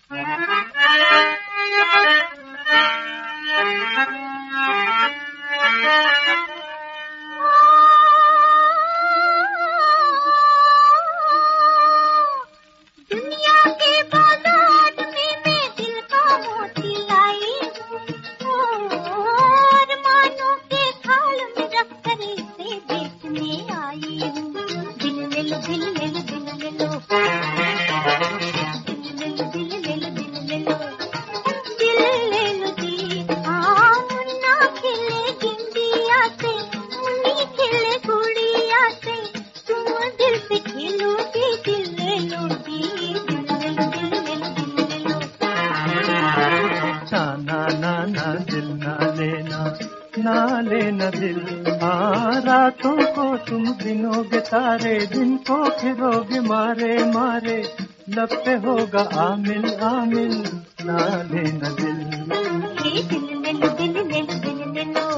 ना लेना दिल, हाँ रातों को तुम गिनोगे तारे, दिन को फिरोगे मारे मारे, लब पे होगा आमिल आमिल, ना लेना दिल। दिल ले लो दिल ले लो दिल ले लो,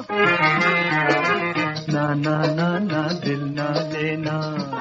ना ना ना ना दिल ना लेना।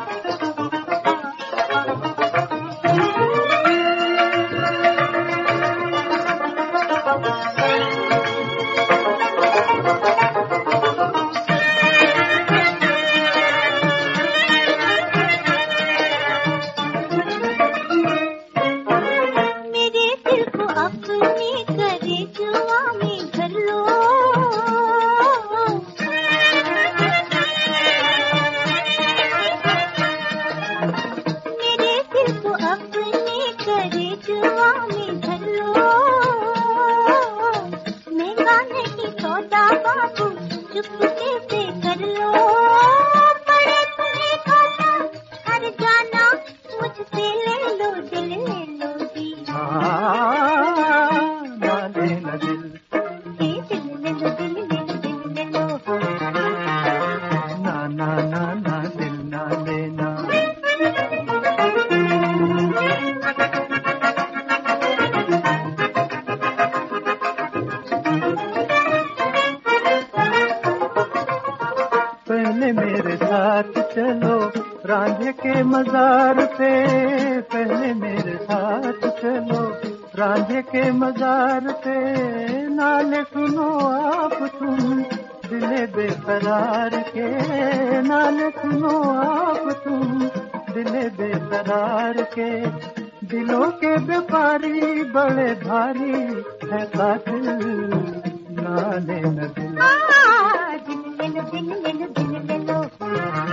पहले मेरे साथ चलो रांझे के मजार पे, पहले मेरे साथ चलो रांझे के मजार पे, नाले सुनो आप तुम दिले बेकरार के, नाले सुनो आप तुम दिले बेकरार के, दिलों के व्यापारी बड़े भारी है कातिल, नाले न दिल।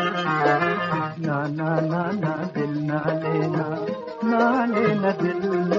ना ना ना ना दिल ना लेना, ना लेना दिल।